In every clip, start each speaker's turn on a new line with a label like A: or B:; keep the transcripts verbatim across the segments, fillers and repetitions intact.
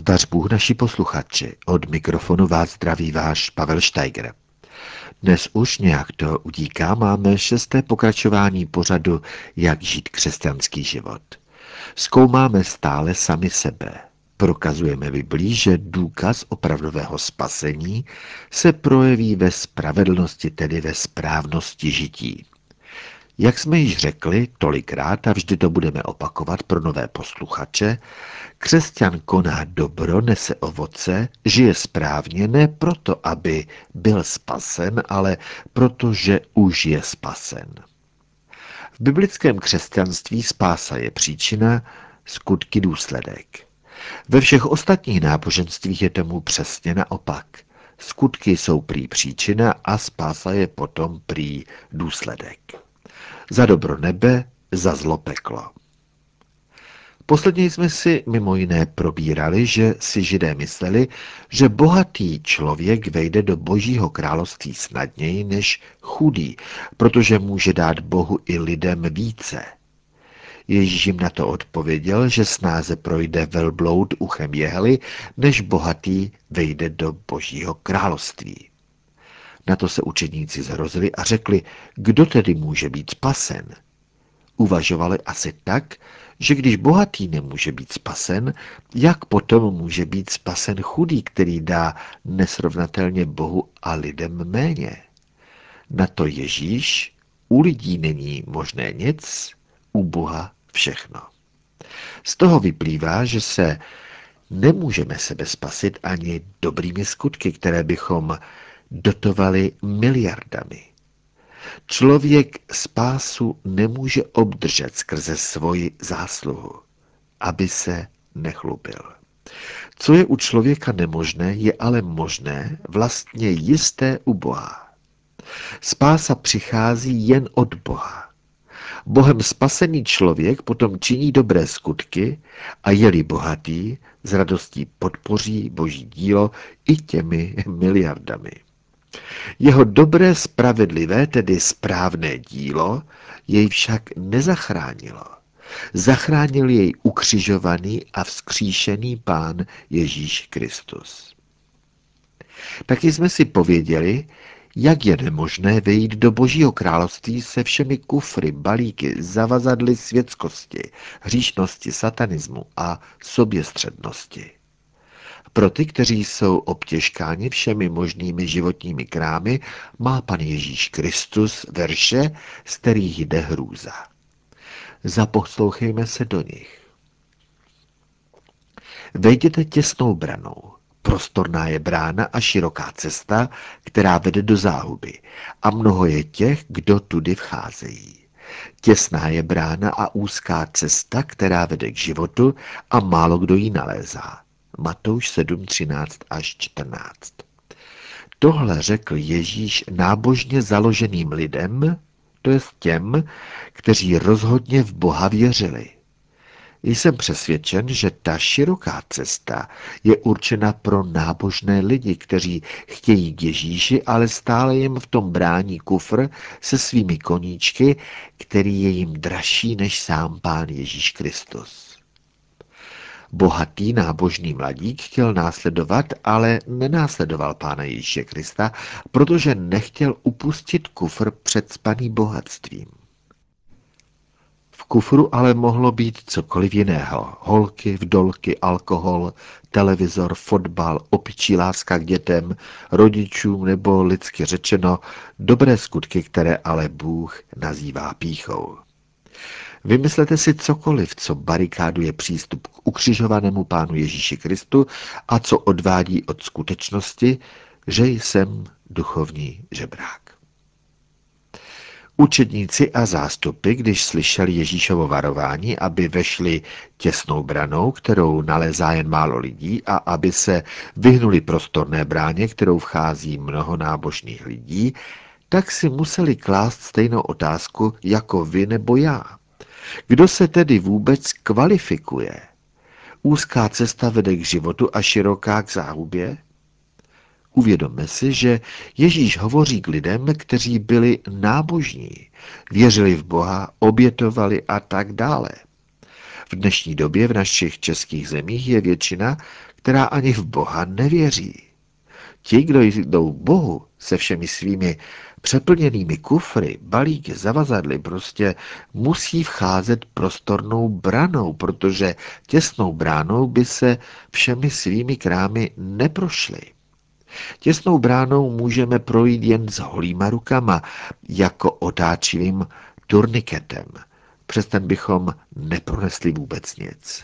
A: Zdař Bůh naši posluchači, od mikrofonu vás zdraví váš Pavel Steiger. Dnes už nějak to utíká, máme šesté pokračování pořadu Jak žít křesťanský život. Zkoumáme stále sami sebe. Prokazujeme Biblí, že důkaz opravdového spasení se projeví ve spravedlnosti, tedy ve správnosti žití. Jak jsme již řekli tolikrát a vždy to budeme opakovat pro nové posluchače, křesťan koná dobro, nese ovoce, žije správně ne proto, aby byl spasen, ale proto, že už je spasen. V biblickém křesťanství spása je příčina, skutky důsledek. Ve všech ostatních náboženstvích je tomu přesně naopak. Skutky jsou prý příčina a spása je potom prý důsledek. Za dobro nebe, za zlo peklo. Posledně jsme si mimo jiné probírali, že si Židé mysleli, že bohatý člověk vejde do Božího království snadněji než chudý, protože může dát Bohu i lidem více. Ježíš jim na to odpověděl, že snáze projde velbloud uchem jehly, než bohatý vejde do Božího království. Na to se učedníci zhrozili a řekli, kdo tedy může být spasen? Uvažovali asi tak, že když bohatý nemůže být spasen, jak potom může být spasen chudý, který dá nesrovnatelně Bohu a lidem méně? Na to Ježíš, u lidí není možné nic, u Boha všechno. Z toho vyplývá, že se nemůžeme sebe spasit ani dobrými skutky, které bychom dotovali miliardami. Člověk spásu nemůže obdržet skrze svoji zásluhu, aby se nechlubil. Co je u člověka nemožné, je ale možné, vlastně jisté u Boha. Spása přichází jen od Boha. Bohem spasený člověk potom činí dobré skutky a je-li bohatý, s radostí podpoří Boží dílo i těmi miliardami. Jeho dobré, spravedlivé, tedy správné dílo, jej však nezachránilo. Zachránil jej ukřižovaný a vzkříšený Pán Ježíš Kristus. Taky jsme si pověděli, jak je nemožné vejít do Božího království se všemi kufry, balíky, zavazadly světskosti, hříšnosti, satanismu a soběstřednosti. Pro ty, kteří jsou obtěžkáni všemi možnými životními krámy, má Pan Ježíš Kristus verše, z kterých jde hrůza. Zaposlouchejme se do nich. Vejděte těsnou branou. Prostorná je brána a široká cesta, která vede do záhuby. A mnoho je těch, kdo tudy vcházejí. Těsná je brána a úzká cesta, která vede k životu a málo kdo ji nalézá. Matouš sedm, třináct až čtrnáct. Tohle řekl Ježíš nábožně založeným lidem, to jest těm, kteří rozhodně v Boha věřili. Jsem přesvědčen, že ta široká cesta je určena pro nábožné lidi, kteří chtějí k Ježíši, ale stále jim v tom brání kufr se svými koníčky, který je jim dražší než sám Pán Ježíš Kristus. Bohatý nábožný mladík chtěl následovat, ale nenásledoval Pána Ježíše Krista, protože nechtěl upustit kufr předspaný bohatstvím. V kufru ale mohlo být cokoliv jiného. Holky, vdolky, alkohol, televizor, fotbal, opičí láska k dětem, rodičům nebo lidsky řečeno dobré skutky, které ale Bůh nazývá pýchou. Vymyslete si cokoliv, co barikáduje přístup k ukřižovanému Pánu Ježíši Kristu a co odvádí od skutečnosti, že jsem duchovní žebrák. Učedníci a zástupy, když slyšeli Ježíšovo varování, aby vešli těsnou branou, kterou nalézá jen málo lidí, a aby se vyhnuli prostorné bráně, kterou vchází mnoho nábožných lidí, tak si museli klást stejnou otázku jako vy nebo já. Kdo se tedy vůbec kvalifikuje? Úzká cesta vede k životu a široká k záhubě? Uvědomme si, že Ježíš hovoří k lidem, kteří byli nábožní, věřili v Boha, obětovali a tak dále. V dnešní době v našich českých zemích je většina, která ani v Boha nevěří. Ti, kdo jdou Bohu se všemi svými přeplněnými kufry, balíky, zavazadly, prostě musí vcházet prostornou branou, protože těsnou bránou by se všemi svými krámy neprošli. Těsnou bránou můžeme projít jen s holýma rukama, jako otáčivým turniketem. Přes ten bychom nepronesli vůbec nic.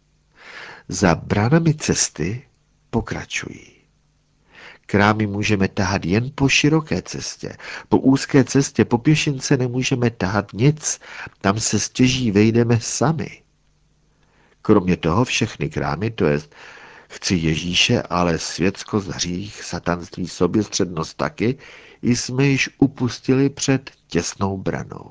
A: Za bránami cesty pokračují. Krámy můžeme tahat jen po široké cestě. Po úzké cestě, po pěšince nemůžeme tahat nic. Tam se stěží vejdeme sami. Kromě toho všechny krámy, to jest chci Ježíše, ale světsko, hřích, satanství, soběstřednost taky, jsme již upustili před těsnou branou.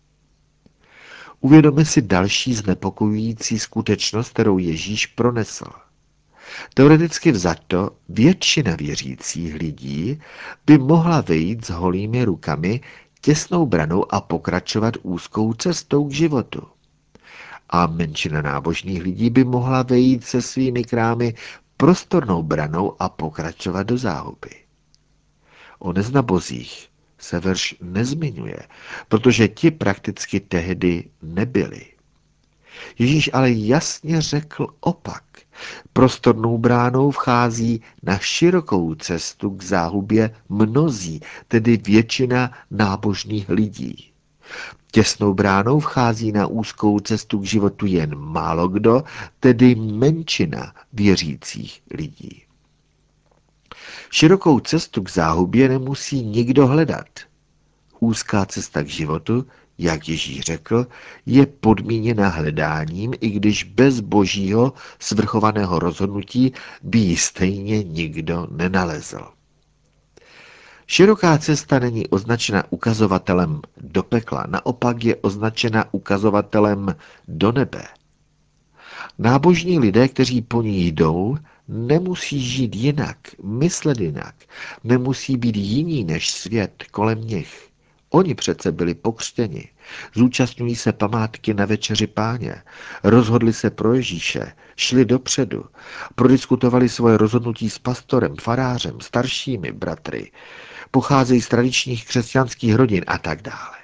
A: Uvědomme si další znepokojující skutečnost, kterou Ježíš pronesl. Teoreticky vzato většina věřících lidí by mohla vejít s holými rukami těsnou branou a pokračovat úzkou cestou k životu. A menšina nábožných lidí by mohla vejít se svými krámy prostornou branou a pokračovat do záhuby. O neznabozích se verš nezmiňuje, protože ti prakticky tehdy nebyli. Ježíš ale jasně řekl opak. Prostornou bránou vchází na širokou cestu k záhubě mnozí, tedy většina nábožných lidí. Těsnou bránou vchází na úzkou cestu k životu jen málo kdo, tedy menšina věřících lidí. Širokou cestu k záhubě nemusí nikdo hledat. Úzká cesta k životu, jak Ježíš řekl, je podmíněna hledáním, i když bez božího svrchovaného rozhodnutí by ji stejně nikdo nenalezl. Široká cesta není označena ukazovatelem do pekla, naopak je označena ukazovatelem do nebe. Nábožní lidé, kteří po ní jdou, nemusí žít jinak, myslet jinak, nemusí být jiní než svět kolem nich. Oni přece byli pokřtěni, zúčastňují se památky na večeři Páně, rozhodli se pro Ježíše, šli dopředu, prodiskutovali svoje rozhodnutí s pastorem, farářem, staršími bratry, pocházejí z tradičních křesťanských rodin a tak dále.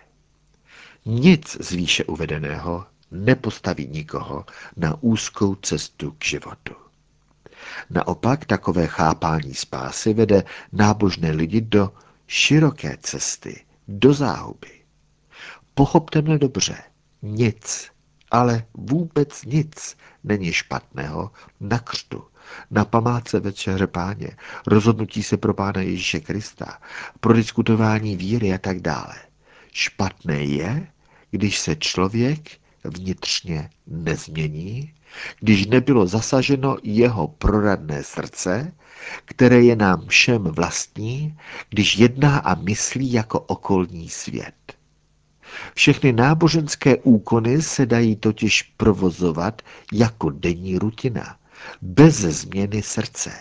A: Nic z výše uvedeného nepostaví nikoho na úzkou cestu k životu. Naopak takové chápání spásy vede nábožné lidi do široké cesty, do záhuby. Pochopte mne dobře, nic, ale vůbec nic není špatného na křtu, na památce večeře Páně, rozhodnutí se pro Pána Ježíše Krista, pro diskutování víry a tak dále. Špatné je, když se člověk vnitřně nezmění, když nebylo zasaženo jeho proradné srdce, které je nám všem vlastní, když jedná a myslí jako okolní svět. Všechny náboženské úkony se dají totiž provozovat jako denní rutina, bez změny srdce.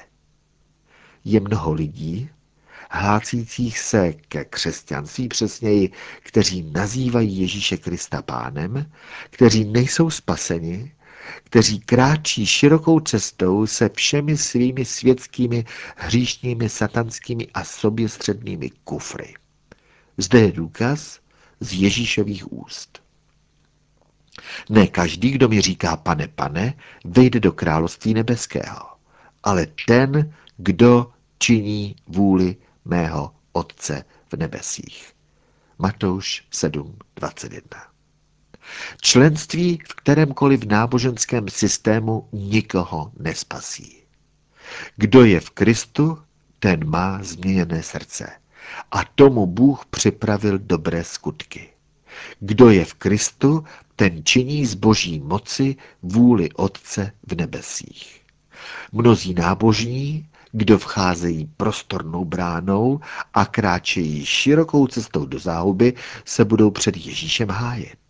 A: Je mnoho lidí, hlásících se ke křesťanství, přesněji, kteří nazývají Ježíše Krista pánem, kteří nejsou spaseni, kteří kráčí širokou cestou se všemi svými světskými, hříšními, satanskými a soběstřednými kufry. Zde je důkaz z Ježíšových úst. Ne každý, kdo mi říká pane, pane, vejde do království nebeského, ale ten, kdo činí vůli mého Otce v nebesích. Matouš sedm dvacet jedna. Členství v kterémkoliv náboženském systému nikoho nespasí. Kdo je v Kristu, ten má změněné srdce. A tomu Bůh připravil dobré skutky. Kdo je v Kristu, ten činí z boží moci vůli Otce v nebesích. Mnozí nábožní, kdo vcházejí prostornou bránou a kráčejí širokou cestou do záhuby, se budou před Ježíšem hájet.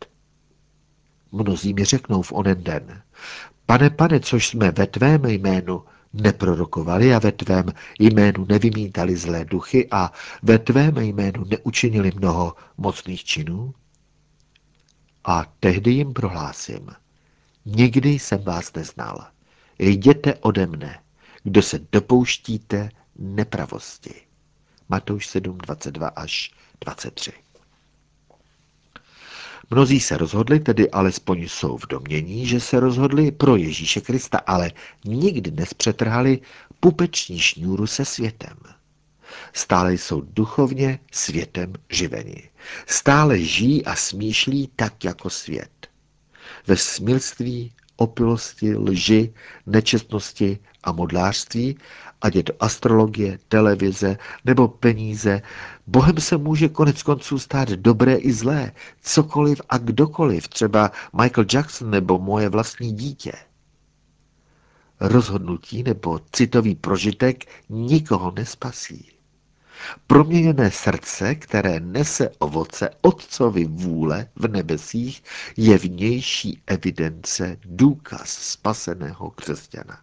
A: Mnozí mi řeknou v onen den, pane, pane, což jsme ve tvém jménu neprorokovali a ve tvém jménu nevymítali zlé duchy a ve tvém jménu neučinili mnoho mocných činů? A tehdy jim prohlásím, nikdy jsem vás neznal. Jděte ode mne, kdo se dopouštíte nepravosti. Matouš sedm, dvacet dva až dvacet tři. Mnozí se rozhodli, tedy alespoň jsou v domnění, že se rozhodli pro Ježíše Krista, ale nikdy nespřetrhali pupeční šňůru se světem. Stále jsou duchovně světem živeni. Stále žijí a smýšlí tak jako svět. Ve smilství, opilosti, lži, nečestnosti a modlářství, ať je to astrologie, televize nebo peníze, Bohem se může konec konců stát dobré i zlé, cokoliv a kdokoliv, třeba Michael Jackson nebo moje vlastní dítě. Rozhodnutí nebo citový prožitek nikoho nespasí. Proměněné srdce, které nese ovoce Otcovy vůle v nebesích, je vnější evidence, důkaz spaseného křesťana.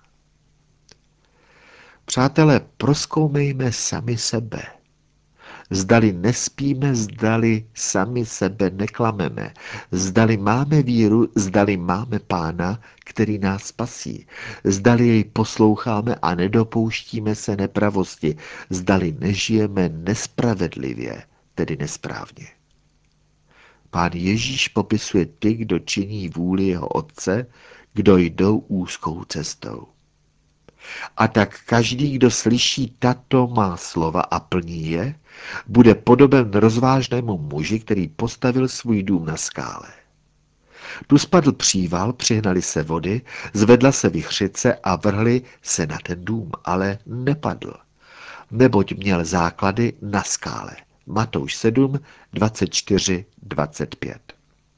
A: Přátelé, prozkoumejme sami sebe. Zdali nespíme, zdali sami sebe neklameme, zdali máme víru, zdali máme Pána, který nás spasí, zdali jej posloucháme a nedopouštíme se nepravosti, zdali nežijeme nespravedlivě, tedy nesprávně. Pán Ježíš popisuje ty, kdo činí vůli jeho Otce, kdo jdou úzkou cestou. A tak každý, kdo slyší tato má slova a plní je, bude podoben rozvážnému muži, který postavil svůj dům na skále. Tu spadl příval, přihnali se vody, zvedla se vichřice a vrhli se na ten dům, ale nepadl, neboť měl základy na skále. Matouš sedm, dvacet čtyři, dvacet pět.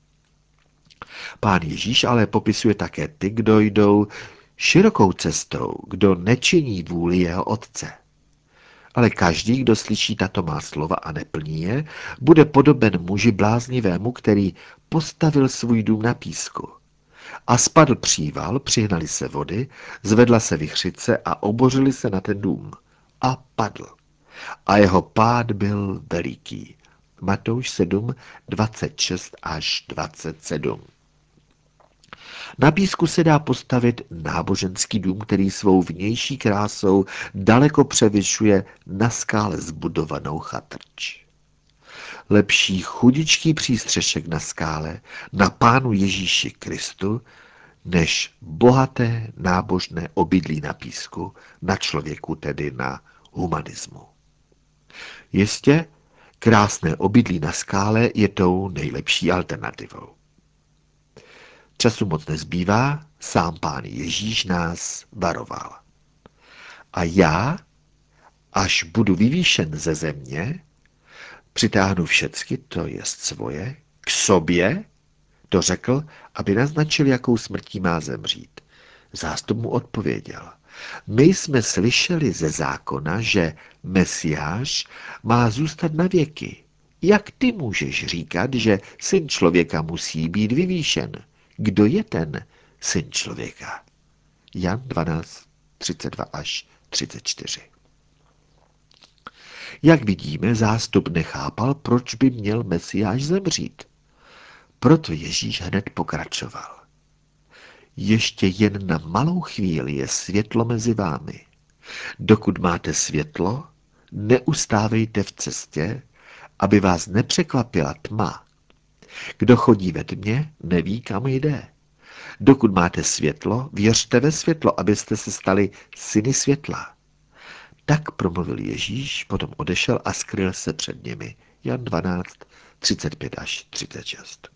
A: Pán Ježíš ale popisuje také ty, kdo jdou širokou cestou, kdo nečiní vůli jeho Otce. Ale každý, kdo slyší tato má slova a neplní je, bude podoben muži bláznivému, který postavil svůj dům na písku. A spadl příval, přihnali se vody, zvedla se vichřice a obořili se na ten dům. A padl. A jeho pád byl veliký. Matouš sedm, dvacet šest až dvacet sedm. Na písku se dá postavit náboženský dům, který svou vnější krásou daleko převyšuje na skále zbudovanou chatrč. Lepší chudičký přístřešek na skále, na Pánu Ježíši Kristu, než bohaté nábožné obydlí na písku, na člověku, tedy na humanismu. Jistě, krásné obydlí na skále je tou nejlepší alternativou. Času moc nezbývá, sám Pán Ježíš nás varoval. A já, až budu vyvýšen ze země, přitáhnu všecky, to jest svoje, k sobě, to řekl, aby naznačil, jakou smrtí má zemřít. Zástup mu odpověděl. My jsme slyšeli ze zákona, že Mesiáš má zůstat na věky. Jak ty můžeš říkat, že syn člověka musí být vyvýšen? Kdo je ten syn člověka? Jan dvanáct, třicet dva až třicet čtyři. Jak vidíme, zástup nechápal, proč by měl Mesiáš zemřít. Proto Ježíš hned pokračoval. Ještě jen na malou chvíli je světlo mezi vámi. Dokud máte světlo, neustávejte v cestě, aby vás nepřekvapila tma. Kdo chodí ve tmě, neví, kam jde. Dokud máte světlo, věřte ve světlo, abyste se stali syny světla. Tak promluvil Ježíš, potom odešel a skryl se před nimi. Jan dvanáct, třicet pět až třicet šest.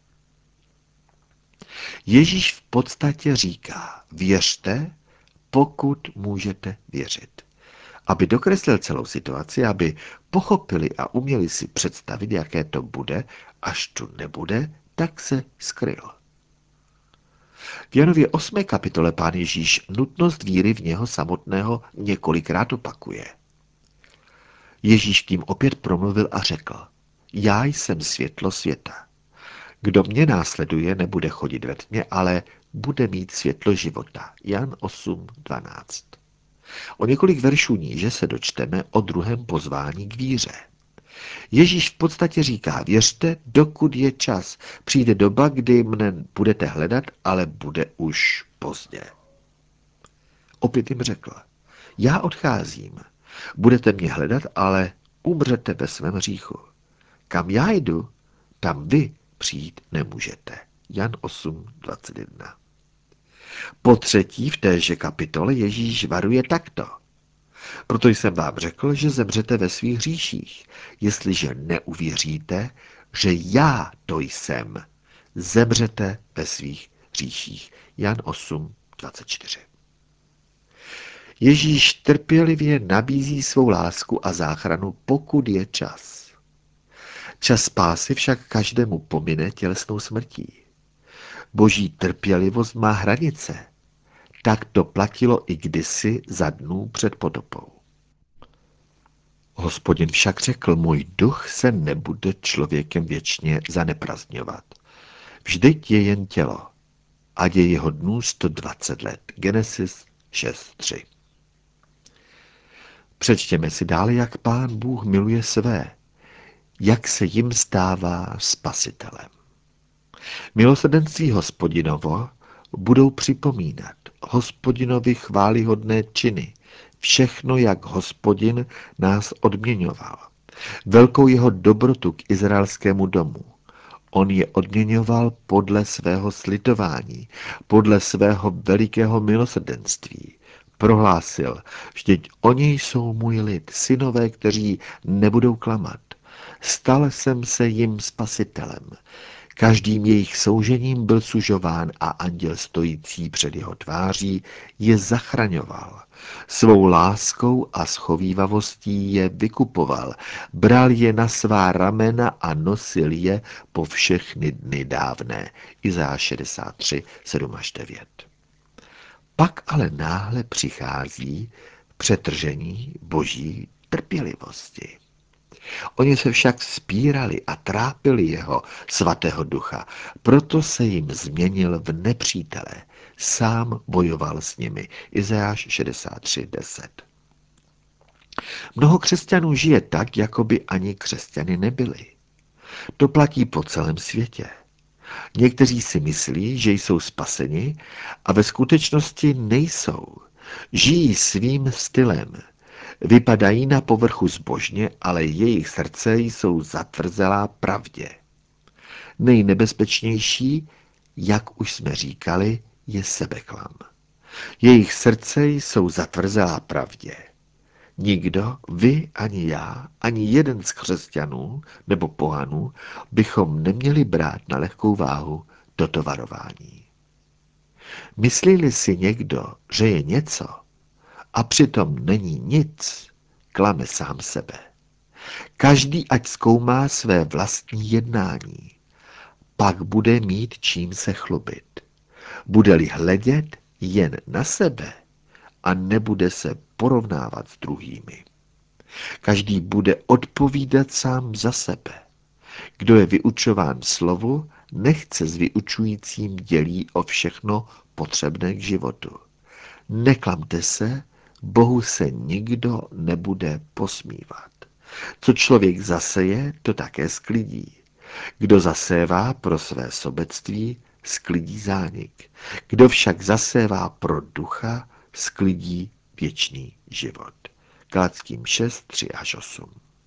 A: Ježíš v podstatě říká, věřte, pokud můžete věřit. Aby dokreslil celou situaci, aby pochopili a uměli si představit, jaké to bude, až tu nebude, tak se skryl. V Janově osmé kapitole Pán Ježíš nutnost víry v něho samotného několikrát opakuje. Ježíš tím opět promluvil a řekl, já jsem světlo světa. Kdo mě následuje, nebude chodit ve tmě, ale bude mít světlo života. Jan osm, dvanáct. O několik veršů níže se dočteme o druhém pozvání k víře. Ježíš v podstatě říká, věřte, dokud je čas. Přijde doba, kdy mne budete hledat, ale bude už pozdě. Opět jim řekl, Já odcházím. Budete mě hledat, ale umřete ve svém hříchu. Kam já jdu, tam vy přijít nemůžete. Jan osm dvacet jedna. Po třetí v téže kapitole Ježíš varuje takto. Proto jsem vám řekl, že zemřete ve svých hříších, jestliže neuvěříte, že já to jsem. Zemřete ve svých hříších. Jan osm dvacet čtyři. Ježíš trpělivě nabízí svou lásku a záchranu, pokud je čas. Čas spásy však každému pomine tělesnou smrtí. Boží trpělivost má hranice. Tak to platilo i kdysi za dnů před potopou. Hospodin však řekl, můj duch se nebude člověkem věčně zaneprazňovat. Vždyť je jen tělo, ať je jeho dnů sto dvacet let. Genesis šest tři. Přečtěme si dále, jak Pán Bůh miluje své, jak se jim stává spasitelem. Milosrdenství Hospodinovo budou připomínat Hospodinovi chvályhodné činy, všechno, jak Hospodin nás odměňoval. Velkou jeho dobrotu k izraelskému domu. On je odměňoval podle svého slitování, podle svého velikého milosrdenství. Prohlásil, vždyť oni jsou můj lid, synové, kteří nebudou klamat. Stal jsem se jim spasitelem. Každým jejich soužením byl sužován a anděl stojící před jeho tváří je zachraňoval. Svou láskou a schovívavostí je vykupoval, bral je na svá ramena a nosil je po všechny dny dávné. Izajáš šedesát tři, sedm až devět. Pak ale náhle přichází přetržení boží trpělivosti. Oni se však spírali a trápili jeho svatého ducha, proto se jim změnil v nepřítele. Sám bojoval s nimi. Izajáš šedesát tři deset. Mnoho křesťanů žije tak, jako by ani křesťany nebyli. To platí po celém světě. Někteří si myslí, že jsou spaseni a ve skutečnosti nejsou. Žijí svým stylem. Vypadají na povrchu zbožně, ale jejich srdce jsou zatvrzelá pravdě. Nejnebezpečnější, jak už jsme říkali, je sebeklam. Jejich srdce jsou zatvrzelá pravdě. Nikdo, vy ani já, ani jeden z křesťanů nebo pohanů bychom neměli brát na lehkou váhu toto varování. Myslí-li si někdo, že je něco, a přitom není nic, klame sám sebe. Každý ať zkoumá své vlastní jednání, pak bude mít čím se chlubit. Bude-li hledět jen na sebe a nebude se porovnávat s druhými. Každý bude odpovídat sám za sebe. Kdo je vyučován slovu, nechce s vyučujícím dělí o všechno potřebné k životu. Neklamte se, Bohu se nikdo nebude posmívat. Co člověk zaseje, to také sklidí. Kdo zasévá pro své sobectví, sklidí zánik. Kdo však zasévá pro ducha, sklidí věčný život. Galackým šest, tři až osm.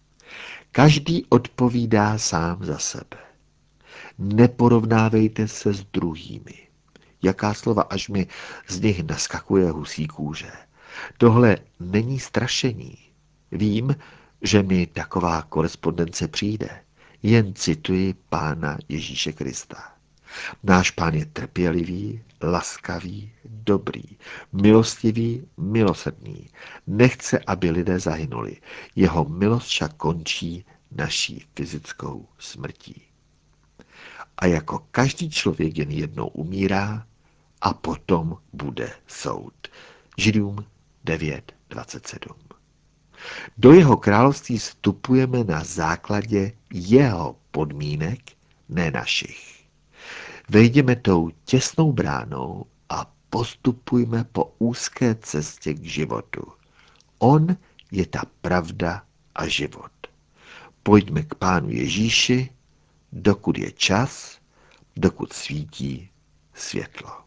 A: Každý odpovídá sám za sebe. Neporovnávejte se s druhými. Jaká slova, až mi z nich naskakuje husí kůže. Tohle není strašení. Vím, že mi taková korespondence přijde. Jen cituji Pána Ježíše Krista. Náš Pán je trpělivý, laskavý, dobrý, milostivý, milosrdný. Nechce, aby lidé zahynuli. Jeho milost však končí naší fyzickou smrtí. A jako každý člověk jen jednou umírá a potom bude soud. Židům devět dvacet sedm. Do jeho království vstupujeme na základě jeho podmínek, ne našich. Vejdeme tou těsnou bránou a postupujme po úzké cestě k životu. On je ta pravda a život. Pojďme k Pánu Ježíši, dokud je čas, dokud svítí světlo.